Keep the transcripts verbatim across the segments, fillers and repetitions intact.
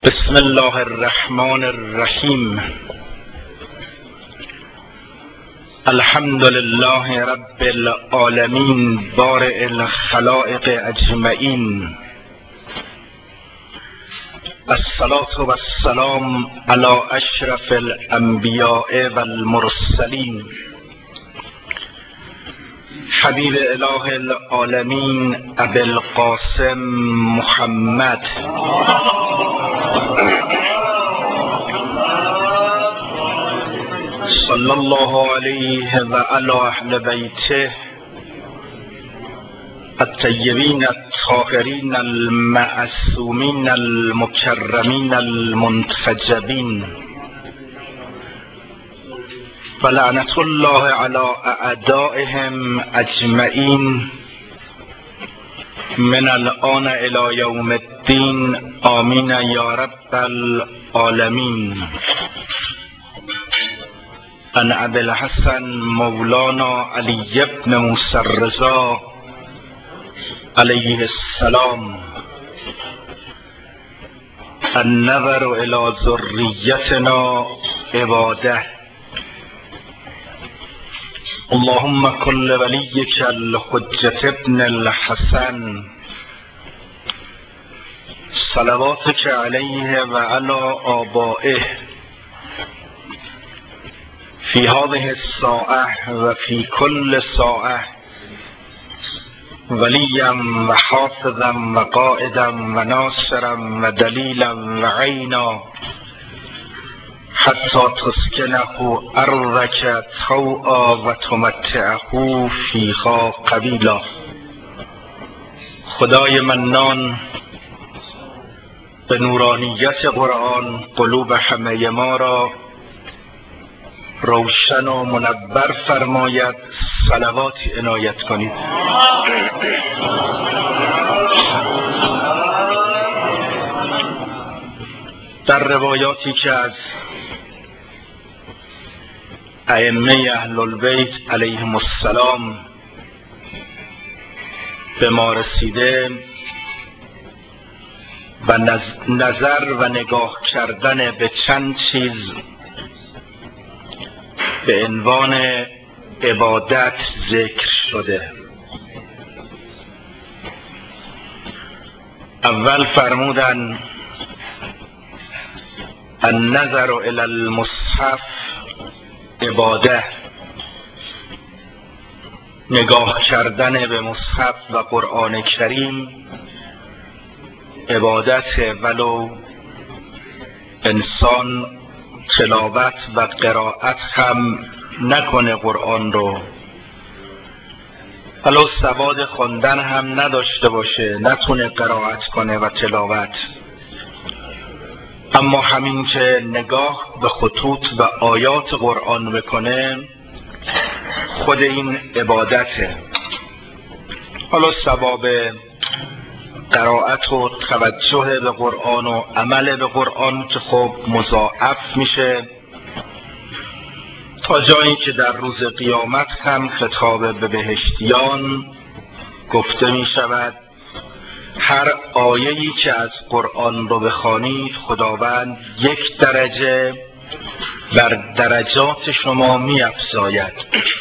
بسم الله الرحمن الرحیم. الحمد لله رب العالمین بارئ الخلائق اجمعین. الصلاة و السلام علی اشرف الانبیاء و المرسلین حبیب اله العالمین ابی القاسم محمد صلی الله علیه و علی اهل بیته الطیبین الطاهرین المعصومین المکرمین المنتجبین و لعنة الله علی اعدائهم اجمعین من الآن الی یوم الدین. آمین یا رب العالمین. عن ابی الحسن مولانا علی بن موسی الرضا علیه السلام النظر الی ذریتنا عباده. اللهم کن لولیک الحجة ابن الحسن صلواتک علیه و علی آبائه فی هذه الساعة و فی کل ساعة ولیا و حافظا و قائدا و ناصرا و دلیلا و عینا حتی تسکنه ارضک طوعا و تمتعه فیها قبیلا. خدای منان به نورانیت قرآن قلوب همه ما را روشن و منور فرماید. صلواتی عنایت کنید. در روایاتی که از ائمه اهل البیت علیهم السلام به ما رسیده و نظر و نگاه کردن به چند چیز به عنوان عبادت ذکر شده. اول فرمودن النظر الی المصحف عباده. نگاه کردن به مصحف و قرآن کریم عبادت، ولو انسان تلاوت و قرائت هم نکنه قرآن رو، ولو سواد خواندن هم نداشته باشه، نتونه قرائت کنه و تلاوت، اما همین که نگاه به خطوط و آیات قرآن بکنه خود این عبادته. حالا ثواب قرائت و توجه به قرآن و عمل به قرآن که خب مضاعف میشه تا جایی که در روز قیامت هم خطاب به بهشتیان گفته می شود هر آیه‌ای که از قرآن رو بخوانید خداوند یک درجه بر درجات شما می افزاید.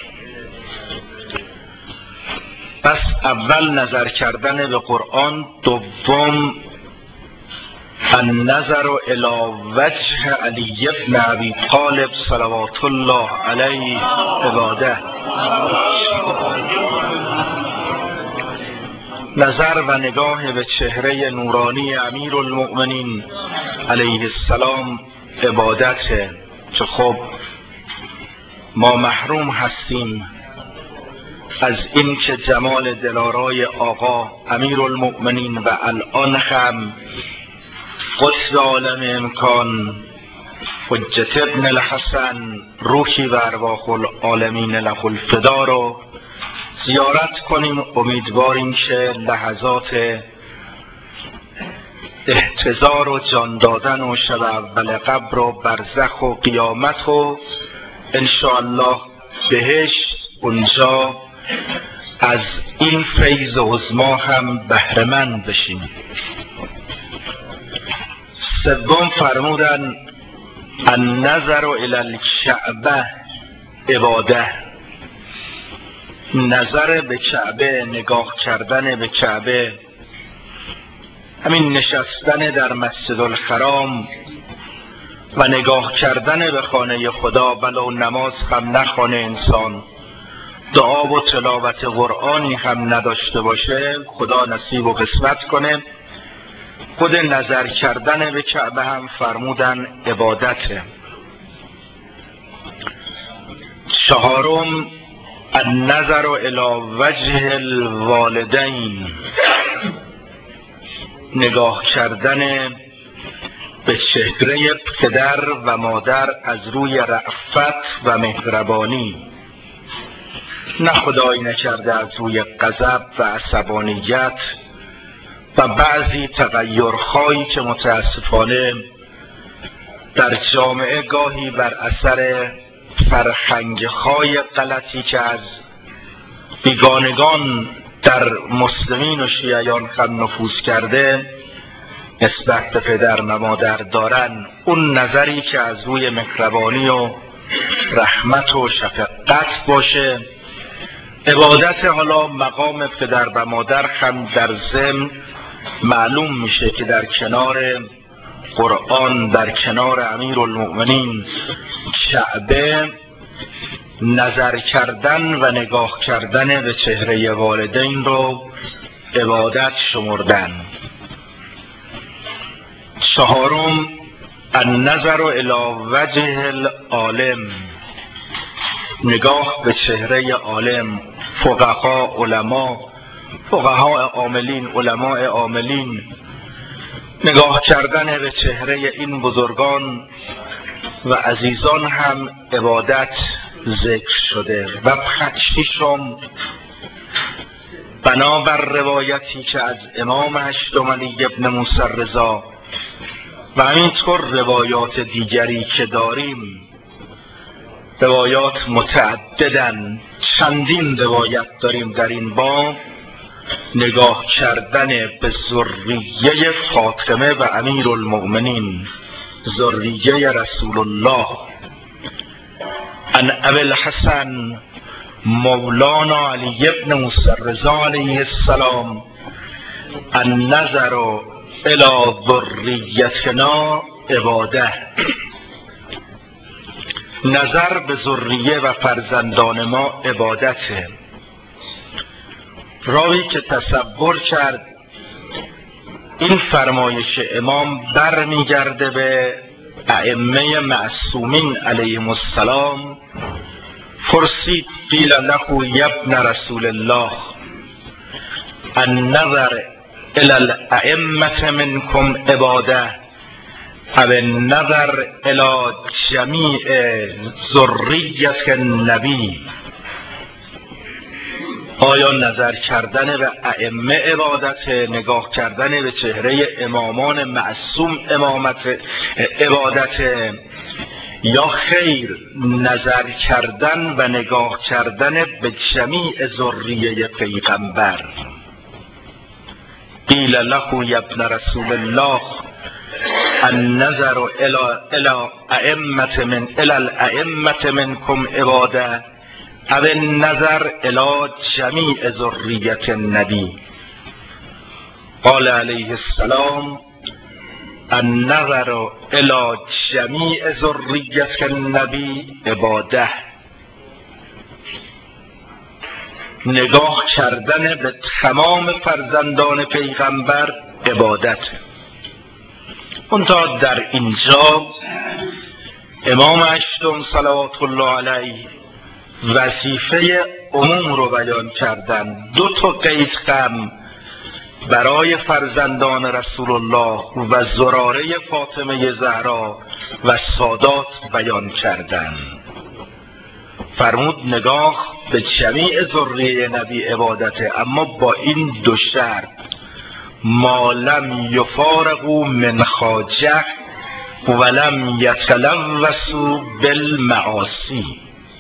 پس اول نظر کردن به قرآن، دوم النظر الی وجه علی بن ابی طالب صلوات الله علیه عباده. نظر و نگاه به چهره نورانی امیر المؤمنین علیه السلام عبادته که خب ما محروم هستیم از این که جمال دلارای آقا امیر المؤمنین و الان هم قطب عالم امکان حجة ابن الحسن روحی و ارواح العالمین له الفدا رو زیارت کنیم. امیدواریم که لحظات احتضار و جان دادن و شب اول قبر و برزخ و قیامت و انشاءالله بهشت اونجا از این فیض عظما هم بهره‌مند بشیم. سوم فرمودن النظر الی الکعبه عباده، نظر به کعبه، نگاه کردن به کعبه، همین نشستن در مسجد الحرام و نگاه کردن به خانه خدا، ولو نماز هم نخوانه انسان، دعا و تلاوت قرآنی هم نداشته باشه، خدا نصیب و قسمت کنه، خود نظر کردن به کعبه هم فرمودن عبادته. چهارم النظر الی وجه الوالدین، نگاه کردن به چهره پدر و مادر از روی رأفت و مهربانی، نه خدایی نکرده از روی غضب و عصبانیت و بعضی تغییرهایی که متاسفانه در جامعه گاهی بر اثر فرهنگ‌های غلطی که از بیگانگان در مسلمین و شیعیان هم نفوذ کرده نسبت به پدر و مادر دارن، اون نظری که از روی مهربانی و رحمت و شفقت باشه، عبادت. حالا مقام پدر و مادر هم در ضمن معلوم میشه که در کنار قرآن، در کنار امیرالمؤمنین کعبه، نظر کردن و نگاه کردن به چهره والدین رو عبادت شمردن. چهارم النظر الی وجه العالم، نگاه به چهره عالم، فقها، علما، فقها عاملین، علماء عاملین، نگاه کردن به چهره این بزرگان و عزیزان هم عبادت ذکر شده. و پنجم بنابر روایتی که از امام هشتم علی ابن موسی رضا و همینطور روایات دیگری که داریم، روایات متعددن، چندین روایت داریم در این باب، نگاه کردن به ذریه فاطمه و امیرالمؤمنین، ذریه رسول الله، عن ابی الحسن مولانا علی ابن موسی رضا علیه السلام، النظر الی ذریتنا عباده، نظر به ذریه و فرزندان ما عبادته. راوی که تصور کرد این فرمایش امام برمیگرده به ائمه معصومین علیهم السلام، پرسید قیل له یا ابن رسول الله النظر الی الائمه منکم عباده او النظر الی جمیع ذریة النبی، آیا نظر کردن به ائمه عبادت، نگاه کردن به چهره امامان معصوم امامت عبادت، یا خیر نظر کردن و نگاه کردن به جمیع ذریه پیغمبر؟ قیل له یا ابن رسول الله النظر الی ائمه من الی الائمه منکم عباده او النظر الی جمیع ذریة النبی. قال علیه السلام النظر الی جمیع ذریة النبی عباده، نگاه کردن به تمام فرزندان پیغمبر عبادت. منتها در اینجا امام هشتم صلوات الله علیه وظیفه عموم رو بیان کردن، دو تا قید هم برای فرزندان رسول الله و زراره فاطمه زهرا و سادات بیان کردن. فرمود نگاه به جمیع ذریه نبی عبادته، اما با این دو شرط: ما لم یفارقوا من خاجه ولم یتلوثوا بالمعاصی،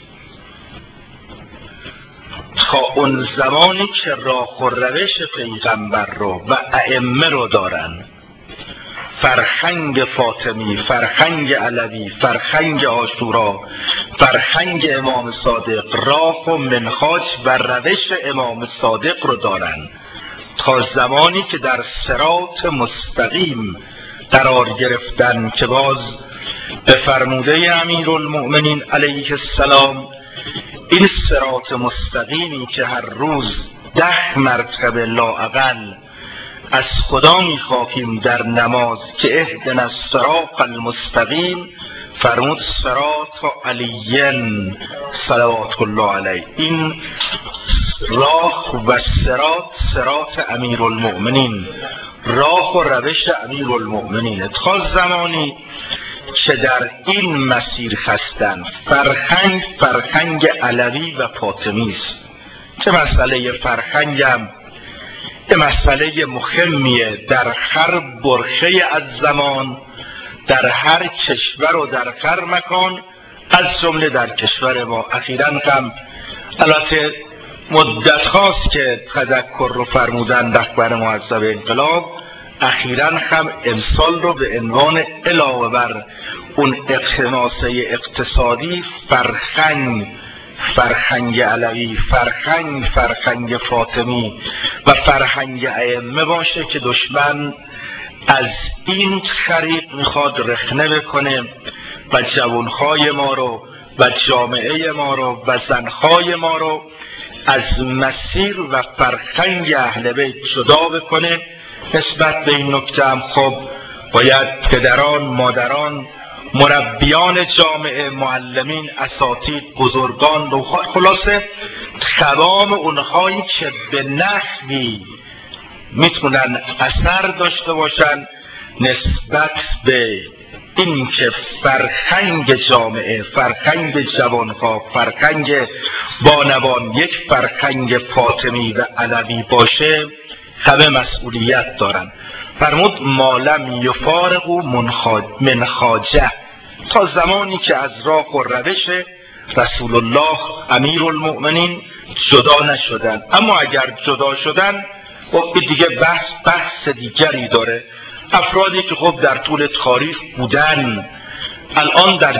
تا اون زمانی که راه و روش پیغمبر رو و ائمه رو دارن، فرهنگ فاطمی، فرهنگ علوی، فرهنگ عاشورا، فرهنگ امام صادق، راه و منهاج و روش امام صادق رو دارن تا زمانی که در صراط مستقیم قرار گرفتن که باز به فرموده امیرالمؤمنین علیه السلام این صراط مستقیمی که هر روز ده مرتبه لااقل از خدا میخواهیم در نماز که اهدنا الصراط المستقیم، فرمود صراط علی صلوات الله علیه. این راه و صراط صراط امیرالمؤمنین، راه و روش امیرالمؤمنین. تا زمانی که در این مسیر هستند فرهنگ فرهنگ علوی و فاطمی است که مسئله فرهنگم یه مسئله مهمیه در هر برخه از زمان، در هر کشور و در هر مکان، از جمله در کشور ما. اخیراً هم البته مدت هاست که تذکر رو فرمودن رهبر معظم انقلاب، اخیراً هم امسال رو به عنوان علاوه بر اون اقتناصه اقتصادی فرهنگ فرهنگ علوی، فرهنگ فرهنگ فاطمی و فرهنگ ائمه باشه که دشمن از این طریق میخواد رخنه بکنه و جوانهای ما رو و جامعه ما رو و زنهای ما رو از مسیر و فرهنگ اهل بیت جدا بکنه. نسبت به این نکته هم خب باید پدران، مادران، مربیان جامعه، معلمین، اساتید، بزرگان، روحان، خلاصه تمام اونهایی که به نحوی میتونن اثر داشته باشن نسبت به این که فرهنگ جامعه، فرهنگ جوانها، فرهنگ بانوان یک فرهنگ فاطمی و علوی باشه، همه مسئولیت دارن. فرمود مالم یفارقوا منهاجه، تا زمانی که از راه و روش رسول الله امیرالمؤمنین جدا نشدن. اما اگر جدا شدن خب دیگه بحث بحث دیگری داره. افرادی که خب در طول تاریخ بودن، الان در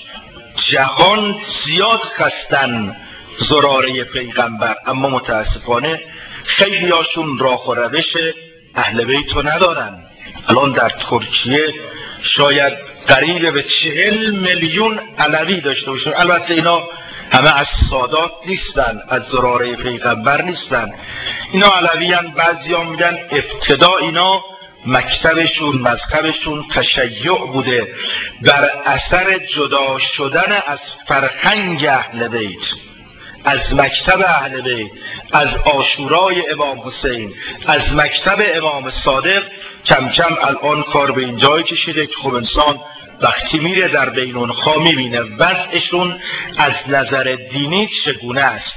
جهان زیاد خستن زراره پیغمبر، اما متاسفانه خیلی هاشون راه و روش اهل بیت رو ندارن. الان در ترکیه شاید قریب به چهل میلیون علوی داشته باشن. البته اینا همه از سادات نیستن، از زراره پیغمبر نیستن، اینا علوی هن. بعضی ها میگن ابتدا اینا مکتبشون مذهبشون تشیع بوده بر اثر جدا شدن از فرهنگ اهل بیت، از مکتب اهل بیت، از عاشورای امام حسین، از مکتب امام صادق. کم کم الان کار به این جای کشیده که خب انسان وقتی میره در بین اونها میبینه وضعشون از نظر دینی چگونه است.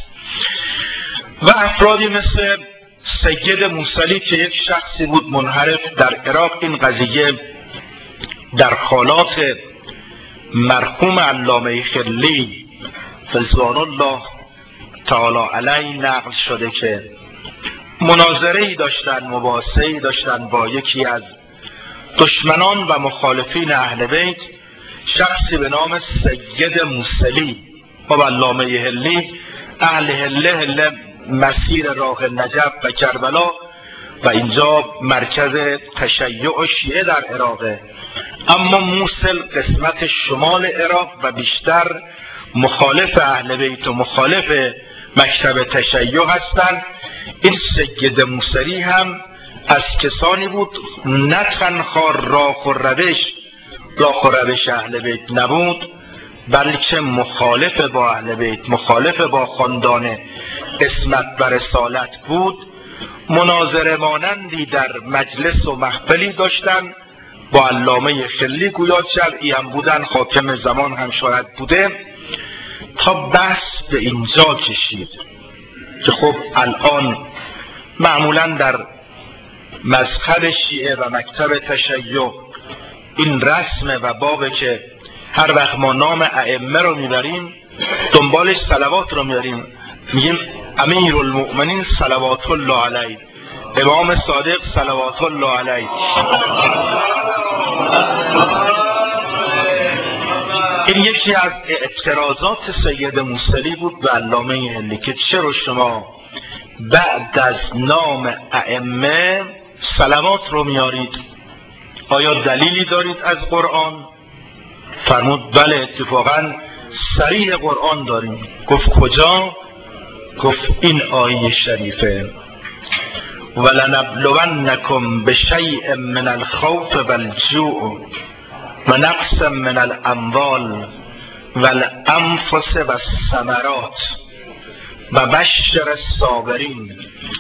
و افرادی مثل سید موسلی که یک شخصی بود منحرف در عراق، این قضیه در حالات مرحوم علامه خلی رضوان الله تعالی علیه نقل شده که مناظره‌ای داشتن، مباحثه‌ای داشتن با یکی از دشمنان و مخالفین اهل بیت، شخصی به نام سید موسلی. و علامه هلی اهل هله هله مسیر راه نجف و کربلا و اینجا مرکز تشیع شیعه در عراقه، اما موصل قسمت شمال عراق و بیشتر مخالف اهل بیت و مخالف مکتب تشیع هستند. این سید موسلی هم از کسانی بود نه تنها راه و روش راه و روش اهل بیت نبود، بلکه مخالف با اهل بیت، مخالف با خاندان اسمت و رسالت بود. مناظره مانندی در مجلس و محفلی داشتن با علامه خلی، گویا شرعی هم بودن، حاکم زمان هم شاید بوده، تا بحث به اینجا کشید که خب الان معمولا در مذهب شیعه و مکتب تشیع این رسمه و بابه که هر وقت ما نام ائمه رو میبریم دنبالش صلوات رو میبریم، میگیم امیرالمؤمنین صلوات الله علیه، امام صادق صلوات الله علیه. این یکی از اعتراضات سید موصلی بود به علامه هندی که چرا شما بعد از نام ائمه صلوات رو میارید؟ آیا دلیلی دارید از قرآن؟ فرمود بله اتفاقا صریح قرآن داریم. گفت کجا؟ گفت این آیه شریفه ولنبلونکم بشیء من الخوف والجوع و نقص من الاموال والانفس والثمرات و بشر الصابرین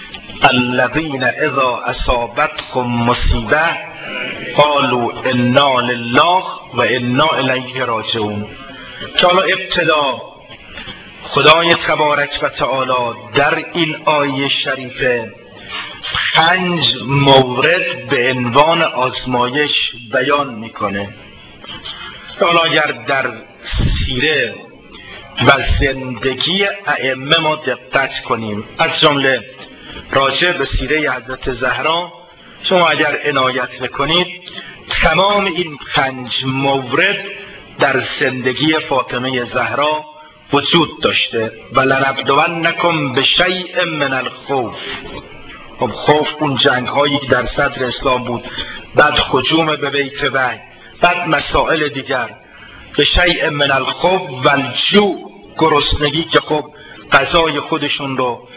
الذین اذا اصابتهم مصیبه قالوا انا لله و انا الیه راجعون. که حالا ابتدا خدای تبارک و تعالی در این آیه شریفه پنج مورد به عنوان آزمایش بیان میکنه. حالا اگر در سیره و زندگی ائمه ما دقت کنیم، از جمله راجع به سیره حضرت زهرا شما اگر عنایت بکنید، تمام این پنج مورد در زندگی فاطمه زهرا وجود داشته. ولنبلونکم بشیء من الخوف. خب خوف اون جنگ هایی در صدر اسلام بود، بعد هجوم به بیت وحی، بعد مسائل دیگر. بشیء من الخوف والجوع، گرسنگی که خب غذای خودشون رو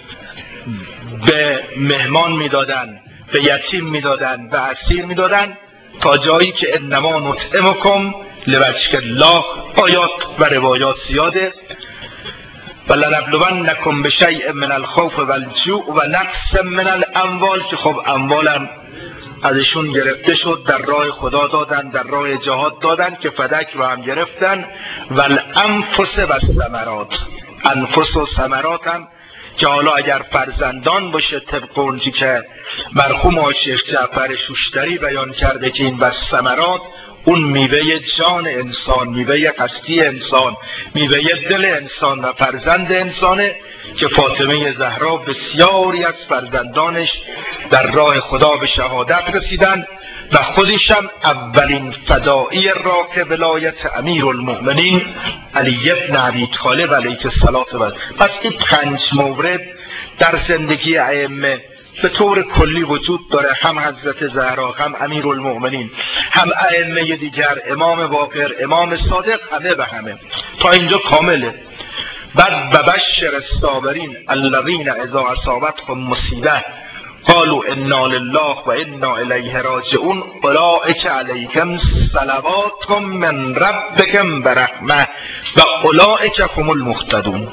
به مهمان میدادن، به یتیم میدادن، به اسیر میدادن، تا جایی که انما نطعمکم لوجه الله، آیات و روایات زیاده. ولنبلونکم بشیء من الخوف والجوع و نقص من الاموال، که خب اموالم ازشون گرفته شد، در راه خدا دادن، در راه جهاد دادن که فدک رو هم گرفتن. والانفس والثمرات، انفس و ثمرات هم که حالا اگر فرزندان باشه طبق اونجی که مرحوم آقای شیخ جعفر شوشتری بیان کرده که این والثمرات اون میوه جان انسان، میوه هستی انسان، میوه دل انسان و فرزند انسانه که فاطمه زهرا بسیاری از فرزندانش در راه خدا به شهادت رسیدن و خودش هم اولین فدایی را که ولایت امیرالمؤمنین علی بن ابی طالب علیه السلام. پس این پنج مورد در زندگی ائمه به طور کلی وجود داره، هم حضرت زهرا، هم امیرالمؤمنین، هم ائمه دیگر، امام باقر، امام صادق، همه به همه. تا اینجا کامله. بعد ببشر الصابرین الذین اذا اصابتهم مصیبه قالوا انا لله و انا الیه راجعون اولئک علیهم صلوات من ربکم برحمه و اولئک هم المهتدون.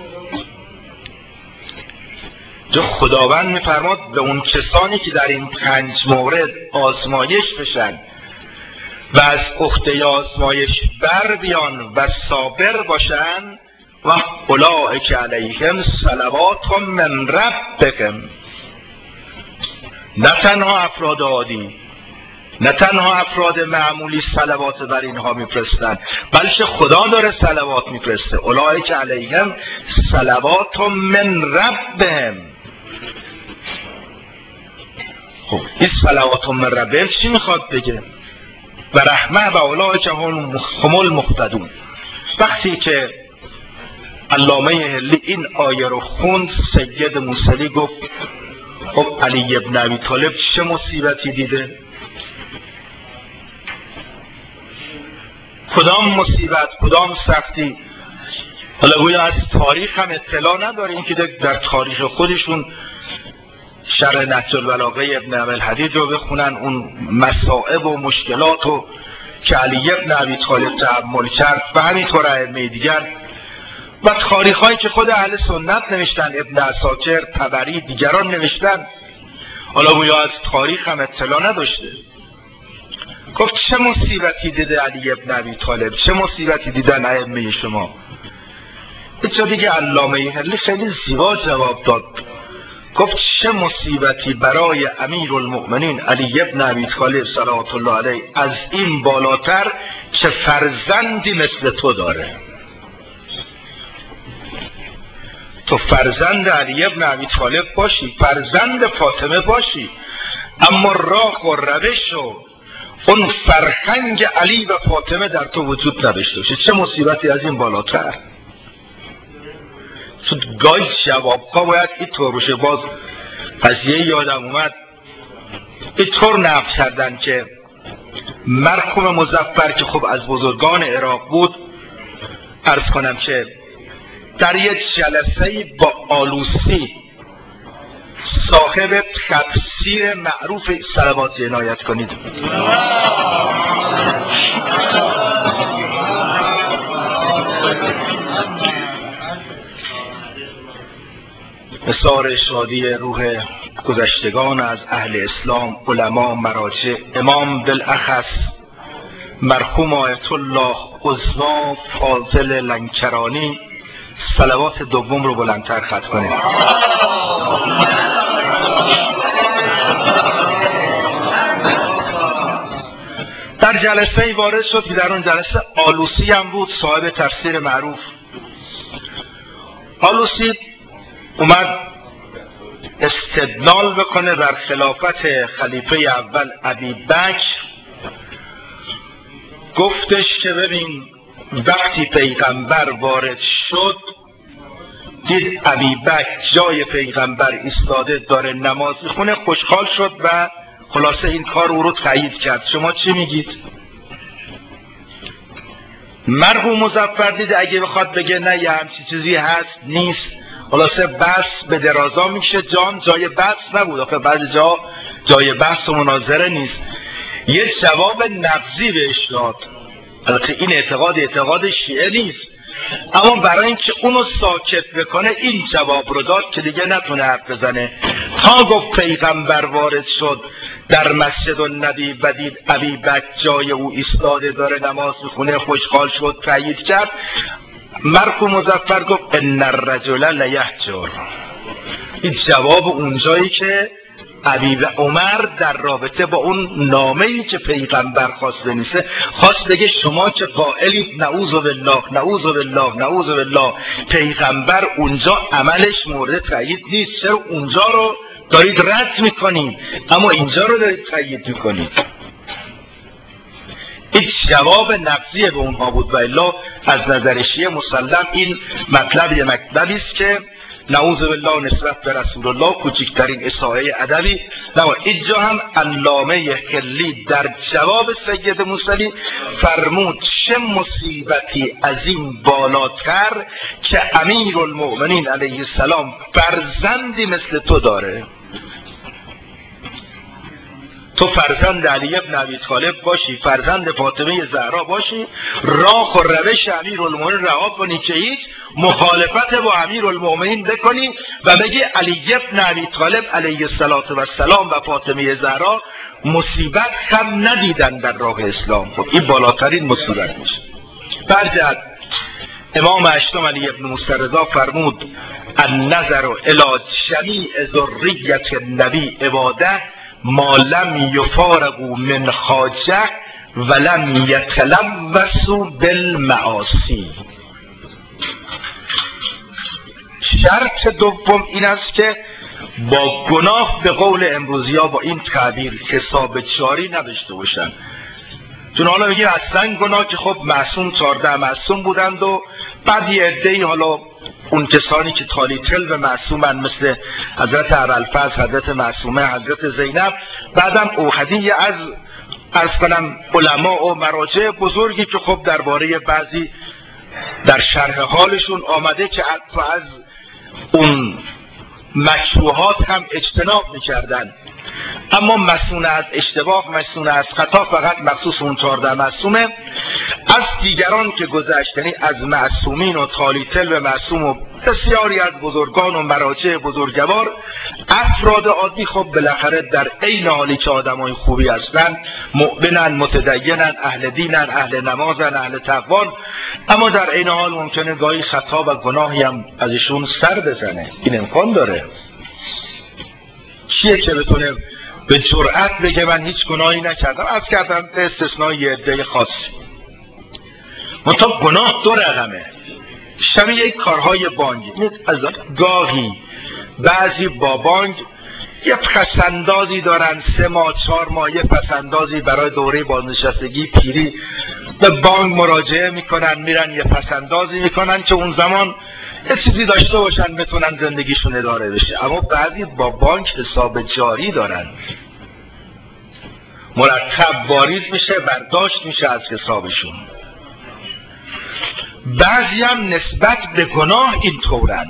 جو خداوند میفرماد به اون کسانی که در این پنج مورد آزمایش بشن و از عهده آزمایش بر بیان و صابر باشن و اولئک علیهم صلوات من ربکم. نه تنها افراد عادی، نه تنها افراد معمولی صلوات بر اینها میفرستن، بلکه خدا داره صلوات میفرسته. اولئک علیهم صلوات من ربهم. خب این صلوات من ربهم چی میخواد بگه؟ و رحمه و اولئک هم المهتدون. وقتی که علامه هندی این آیه رو خوند، سید موصلی گفت خب علی بن ابی طالب چه مصیبتی دیده؟ کدام مصیبت، کدام سختی؟ حالا گویا از تاریخ هم اطلاع نداره، این که در تاریخ خودشون شرح نهج البلاغه ابن ابی الحدید رو بخونن، اون مصائب و مشکلات رو که علی بن ابی طالب تحمل کرد و همینطور ائمه دیگر و تاریخ هایی که خود اهل سنت نوشتن، ابن عساکر، طبری، دیگران نوشتن. حالا گویا از تاریخ هم اطلاع نداشته. گفت چه مصیبتی دیده علی بن ابی طالب، چه مصیبتی دیدن ائمه شما؟ اینجا دیگه علامه هندی خیلی زیبا جواب داد. گفت چه مصیبتی برای امیرالمؤمنین علی بن ابی طالب صلوات الله علیه از این بالاتر که فرزندی مثل تو داره. تو فرزند علی بن ابی طالب باشی، فرزند فاطمه باشی، اما راه و روش و اون فرهنگ علی و فاطمه در تو وجود نداشته باشه. چه مصیبتی از این بالاتر؟ تو گاهی جوابها باید اینطور باشه. باز قضیه یادم اومد اینطور نقل کردن که مرحوم مظفر که خب از بزرگان عراق بود، عرض کنم که در یک جلسه با آلوسی صاحب تفسیر معروف صلوات عنایت کنید نثار شادی روح گذشتگان از اهل اسلام، علما، مراجع، امام بالاخص مرحوم آیت الله عظما فاضل لنکرانی، صلوات دوم رو بلندتر خط کنید. در جلسه ای وارد شد که در اون جلسه آلوسی هم بود، صاحب تفسیر معروف. آلوسی اومد استدلال بکنه بر خلافت خلیفه اول ابی بکر. گفتش که ببین وقتی پیغمبر وارد شد دید ابی بکر جای پیغمبر ایستاده داره نماز میخونه، خوشحال شد و خلاصه این کار او رو تایید کرد. شما چی میگید؟ مرحوم مظفر دید اگه بخواد بگه نه یه همچی چیزی هست نیست، خلاصه بحث به درازا میشه. جان جای بحث نبود، آخه بعضی جا جای بحث و مناظره نیست. یه جواب نقضی بهش داد. البته این اعتقاد اعتقاد شیعه نیست، اما برای اینکه اونو ساکت بکنه این جواب رو داد که دیگه نتونه حرف بزنه. تا گفت پیغمبر وارد شد در مسجد النبی و دید ابی بکر جای او ایستاده داره نماز میخونه، خوشحال شد، تایید کرد. مرحوم مظفر گفت ان الرجل لیهجر. این جواب اونجایی که ابی عمر در رابطه با اون نامه‌ای که پیغمبر خواست بنویسه خواست بگه شما که قائلید نعوذ بالله نعوذ بالله نعوذ بالله، پیغمبر اونجا عملش مورد تایید نیست، چرا اونجا رو دارید رد میکنید اما اینجا رو دارید تایید میکنید؟ این جواب نقضی به اونها بود. و الا از نظر شیعه مسلم این مطلب یه مطلبی است که نعوذ بالله نسبت به رسول الله کوچکترین اساءه ادبی. نه اینجا هم علامه حلی در جواب سید موسوی فرمود چه مصیبتی از این بالاتر که امیرالمؤمنین علیه السلام فرزندی مثل تو داره. تو فرزند علی ابن ابی طالب باشی، فرزند فاطمه زهرا باشی، راه و روش امیرالمؤمنین رها کنی که هیچ مخالفت با امیرالمؤمنین بکنی و بگی علی ابن ابی طالب علیه السلام و فاطمه زهرا مصیبت هم ندیدن در راه اسلام. خب این بالاترین مصیبت میشه. برجعت امام هشتم علی ابن موسی رضا فرمود النظر الی جمیع ذریة النبی عباده ما لم یفارقوا من حاجه ولم یتلوثوا بالمعاصی. شرط دوم این است که با گناه به قول امروزی ها با این تعبیر حساب جاری نداشته باشن. چون حالا میگیم اصلا گناه که خب معصوم چهارده معصوم بودند و بعد یه عده‌ای حالا اون کسانی که تالیتل به معصومن مثل حضرت ابوالفضل، حضرت معصومه، حضرت زینب، بعدم اوحدی از عرض کنم علما و مراجع بزرگی که خب درباره بعضی در شرح حالشون آمده که حتی از اون مکروهات هم اجتناب میکردن. اما مسئول از اشتباه، مسئول از خطا فقط مخصوص اون چهارده معصومه. از دیگران که گذشت، یعنی از معصومین و تالیتل و معصوم و بسیاری از بزرگان و مراجع بزرگوار، افراد عادی خب بالاخره در عین حالی که آدمای خوبی هستن، مؤمنن، متدینن، اهل دینن، اهل نمازن، اهل تقوان، اما در عین حال ممکنه گاهی خطا و گناهی هم ازشون سر بزنه. این امکان داره. کیه که بتونه به جرأت بگه من هیچ گناهی نکردم؟ از کردم به استثنای یه عده خاصی. منتها گناه دو رقمه، شبیه کارهای بانکی. از گاهی بعضی با بانک یه پسندازی دارن، سه ماه چهار ماه یه پسندازی برای دوره بازنشستگی پیری به بانک مراجعه میکنن، میرن یه پسندازی میکنن که اون زمان یه چیزی داشته باشن بتونن زندگیشون اداره بشه. اما بعضی با بانک حساب جاری دارن، مرتب واریز میشه، برداشت میشه از حسابشون. بعضی هم نسبت به گناه اینطورن،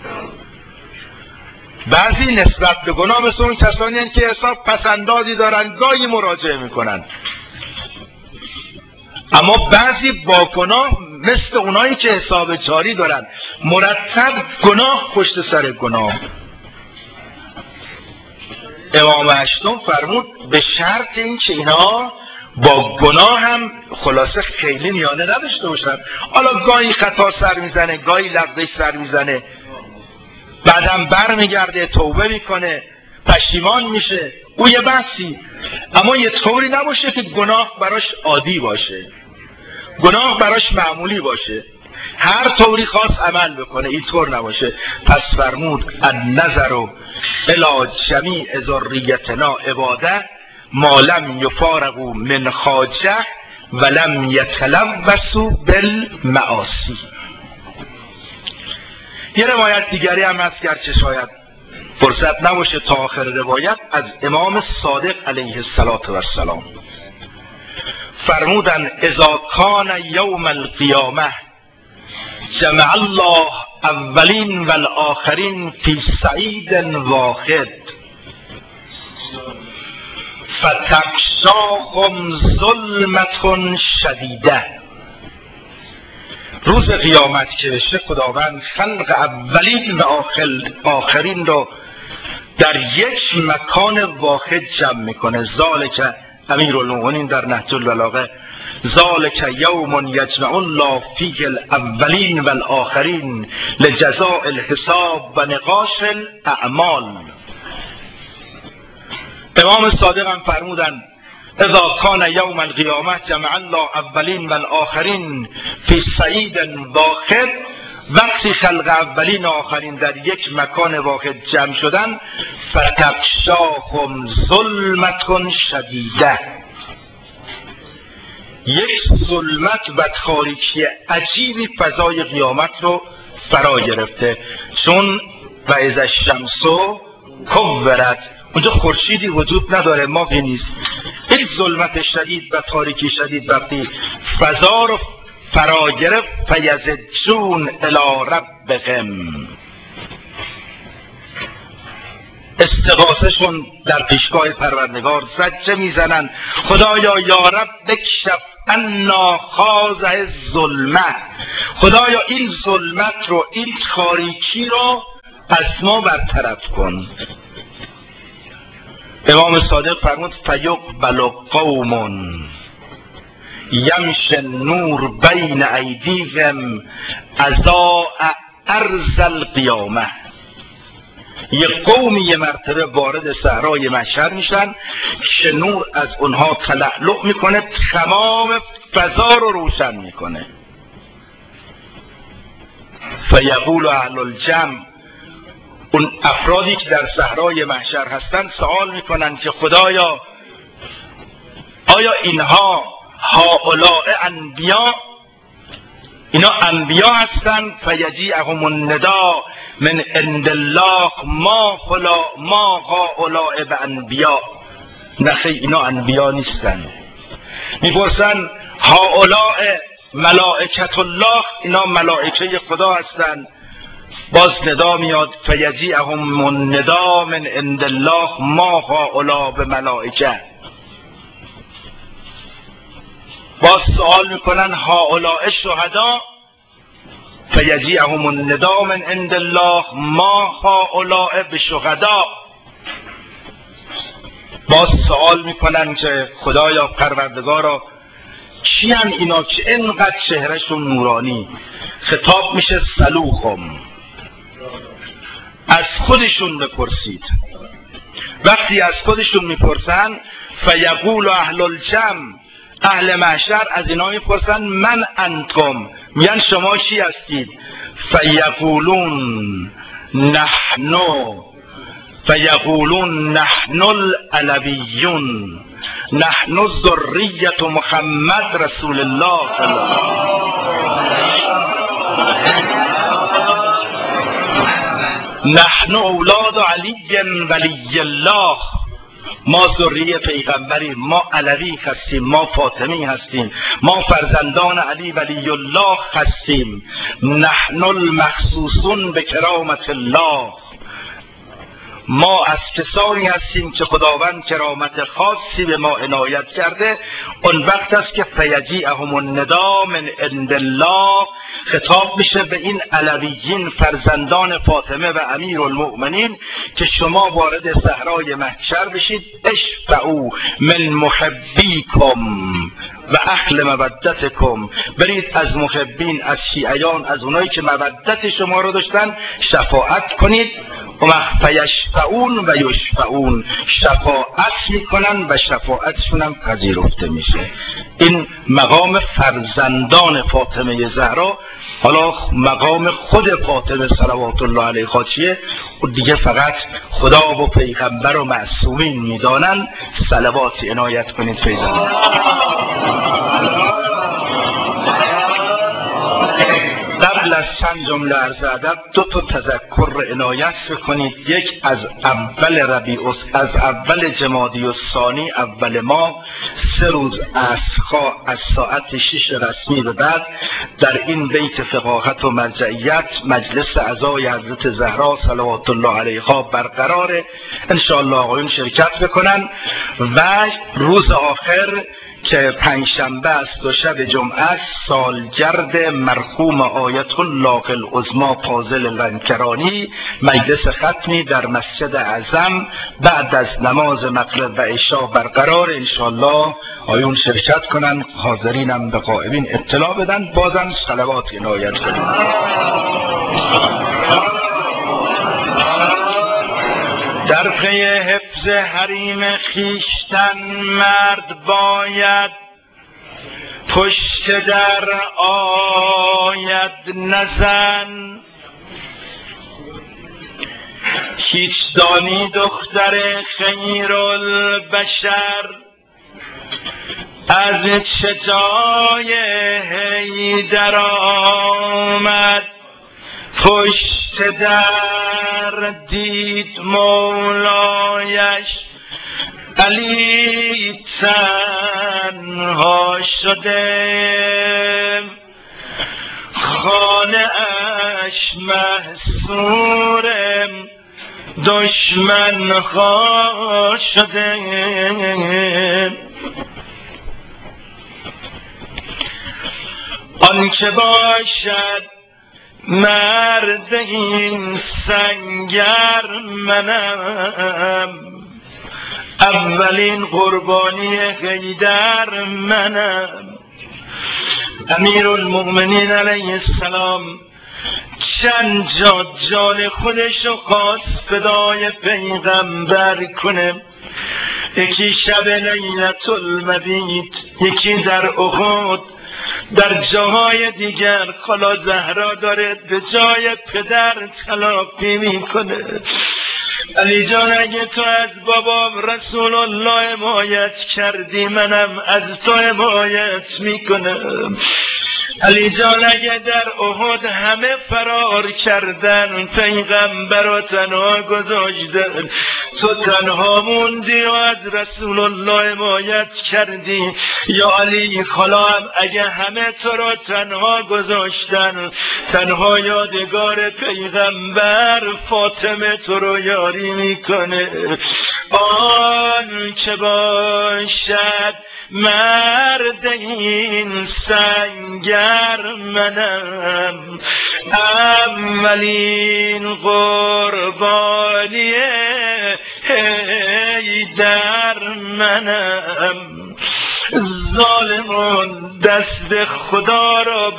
بعضی نسبت به گناه مثل اون کسانی هستند که حساب پسندازی دارن، گاهی مراجعه میکنن. اما بعضی با گناه مثل اونایی که حساب جاری دارن، مرتب گناه پشت سر گناه. امام هشتم فرمود به شرط این که اینا با گناه هم خلاصه خیلی میانه نداشته باشن. حالا گاهی خطا سر میزنه، گاهی لغزش سر میزنه، بعدم بر میگرده، توبه میکنه، پشیمان میشه، او یه بحثی. اما یه طوری نباشه که گناه براش عادی باشه، گناه براش معمولی باشه، هر طوری خواست عمل بکنه، اینطور نباشه. پس فرمود النظر الی جمیع ذریتنا عباده ما لم یفارقوا من خاجه ولم یتلوثوا بالمعاصی. یه روایت دیگری هم هست گرچه شاید فرصت نباشه تا آخر روایت، از امام صادق علیه السلام فرمودن اذا کان یوم القیامه جمع الله اولین و الاخرین فی سعید واحد فتغشاهم ظلمة شدیده. روز قیامت که بشه خداوند خلق اولین و آخرین رو در یک مکان واحد جمع میکنه. ذالک امیرالمومنین در نهج البلاغه ذالک یوم یجمع الله فیه الاولین و الاخرین لجزاء الحساب و نقاش الاعمال. امام صادق هم فرمودن اذا کان یوم القیامه جمع الله اولین و الاخرین فی سعید واحد. وقتی خلق اولین و آخرین در یک مکان واحد جمع شدن، فتغشاهم ظلمة شدیده، یک ظلمت و تاریکی عجیبی فضای قیامت رو فرا گرفته. چون و اذا الشمس کورت، اونجا خورشیدی وجود نداره، ماهی نیست. این ظلمت شدید و تاریکی شدید وقتی فضا رو فرا گرفت، فیزجون الی ربهم، استغاثهشون در پیشگاه پروردگار زجه میزنن خدایا یا رب بکشف عنا هذه الظلمه، خدایا این ظلمت رو، این تاریکی رو از ما برطرف کن. امام صادق فرمود فیقبل قوم یمشی النور بین ایدیهم اضاء ارض القیامه. یه قومی یه مرتبه وارد صحرای محشر میشن که نور از اونها تلألؤ میکنه، تمام فضا رو روشن میکنه. فیقول اهل الجمع، اون افرادی که در صحرای محشر هستن سوال میکنن که خدایا آیا اینها هؤلاء انبیا، اینا انبیا هستن؟ فیجیءهم الندا من عند الله ما خلا ما هؤلاء بانبیا. نخی اینا انبیا نیستن. میپرسن هؤلاء ملائکت الله، اینا ملائکه خدا هستن؟ باز ندا میاد فیجیءهم الندا من عند الله ما هؤلاء بملائکه. باز سوال میکنن هؤلاء شهدا، فیجیءهم الندا من عند الله ما هؤلاء بشهدا. باز سوال میکنن که خدایا پروردگارا کیان اینا که اینقدر چهرهشون نورانی؟ خطاب میشه سلوهم، از خودشون بپرسید. وقتی از خودشون میپرسن فیقول اهل الجمع، اهل محشر از اینا میپرسن من انتم، میگن شما چی هستید؟ فیقولون نحن و یقولون نحن العلویون نحن ذریة محمد رسول الله صلی الله علیه نحن اولاد علی ولی الله، ما ذریه پیغمبریم، ما علوی هستیم، ما فاطمی هستیم، ما فرزندان علی ولی الله هستیم. نحن المخصوصون به کرامت الله، ما از کسانی هستیم که خداوند کرامت خاصی به ما عنایت کرده. اون وقت است که فیجیئهم الندا من عند الله، خطاب میشه به این علویین فرزندان فاطمه و امیرالمؤمنین که شما وارد صحرای محشر بشید. اشفعوا من محبیکم و اهل مودتکم، برید از محبین، از شیعیان، از اونایی که مودت شما رو داشتن شفاعت کنید. و فیشفعون و یشفعون، شفاعت میکنن و شفاعتشون هم پذیرفته میشه. این مقام فرزندان فاطمه زهرا. حالا مقام خود فاطمه صلوات الله علیها چیه؟ و دیگه فقط خدا و پیغمبر و معصومین میدانن. صلوات عنایت کنید فیضان. قبل از چند جمله عرض ادب دو تا تذکر عنایت بکنید. یک، از اول ربیع از اول جمادی الثانی اول ماه سه روز عصرها از ساعت شش رسمی به بعد در این بیت فقاهت و مرجعیت مجلس عزای حضرت زهرا صلوات الله علیها برقراره. انشاءالله آقایون شرکت بکنن. و روز آخر که پنجشنبه است و شب جمعه است، سالگرد مرحوم آیت الله العظمی فاضل لنکرانی، مجلس ختمی در مسجد اعظم بعد از نماز مغرب و عشا برقرار. انشاءالله آیون شرکت کنن، حاضرینم به غائبین اطلاع بدن. بازم صلوات عنایت کنن. در پی حفظ حریم خویشتن مرد باید، پشت در آید نزن. هیچ دانی دختر خیرالبشر از چه جای حیدر آمد. پشت در دید مولایش علی تنها شده، خانه اش محصور دشمن خواه شده. آن که باشد مرد این سنگر منم، اولین قربانی حیدر منم. امیرالمؤمنین علیه السلام چند جا جان خودشو خواست فدای پیغمبر کنه. یکی شب لیلة المبیت، یکی در احد، در جاهای دیگر خالا زهرا داره به جای پدر تلافی میکنه. علی جان اگه تو از بابام رسول الله حمایت کردی، منم از تو حمایت میکنم. علی جان اگه در احد همه فرار کردن، پیغمبر رو تنها گذاشتن، تو تنها موندی و از رسول الله حمایت کردی. یا علی خالا هم اگه همه تو رو تنها گذاشتن، تنها یادگار پیغمبر فاطمه تو رو یاری میکنه. آن که باشد مرد این سنگر منم، اولین قربانی حیدر منم. ظالمون دست خدا را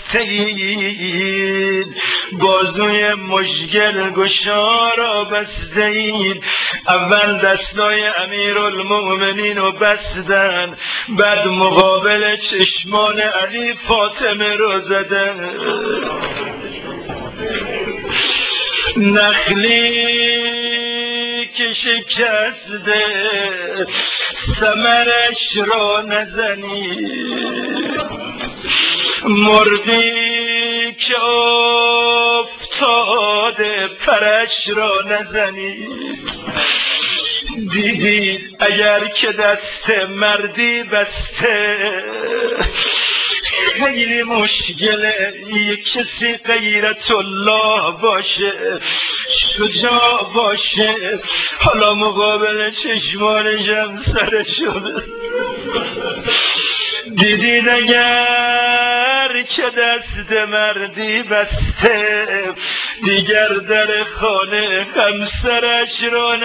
بستید، بازوی مشگل گشا را بستید. اول دستای امیرالمؤمنین رو بستن، بعد مقابل چشمان علی فاطمه رو زدن. نخلی که شکسته ثمرش را نزنی، مرغی که افتاده پرش را نزنی. دیدید اگر که دست مردی بسته خیلی مشکله یک کسی غیرت الله باشه، شجاع باشه، حالا مقابل چشمانشم سر شده. دیدید اگر که دست مردی بسته دیگر در خانه همسرش را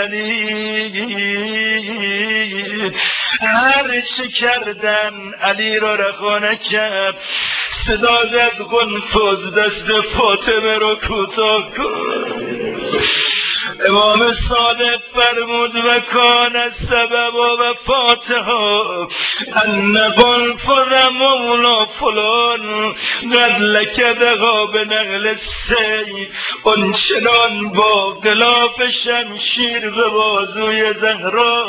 نزنید. هر چه کردن علی را رها نکرد، صدا زد قنفذ دست فاطمه را کوتاه کن. امام صادق فرمود و کان السبب و فاتحا ان قنفذ مولا فلان قد لکدها به نقل سیف، آنچنان با غلاف شمشیر به بازوی زهرا.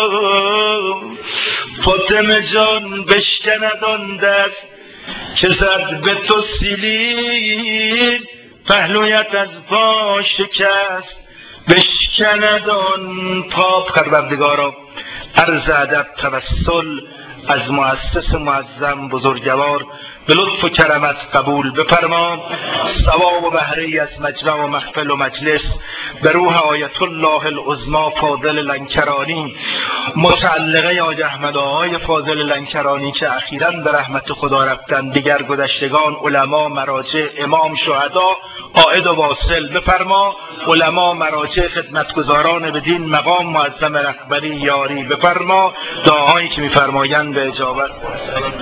فاطمه جان بشکند آن دست که زد به تو سیلین، پهلویت از پا شکست بشکند آن پا. پروردگارا عرض ادب توسل از مؤسس معظم بزرگوار به لطف و کرمت قبول بفرما. ثواب و بهره از مجمع و محفل و مجلس به روح آیت الله العظمی فاضل لنکرانی، متعلقه آج احمد آقای فاضل لنکرانی که اخیراً به رحمت خدا رفتن، دیگر گذشتگان علما، مراجع، امام، شهدا عائد و واصل بفرما. علما، مراجع، خدمتگزاران به دین، مقام معظم رهبری یاری بفرما. دعاهایی که می‌فرمایند به اجابت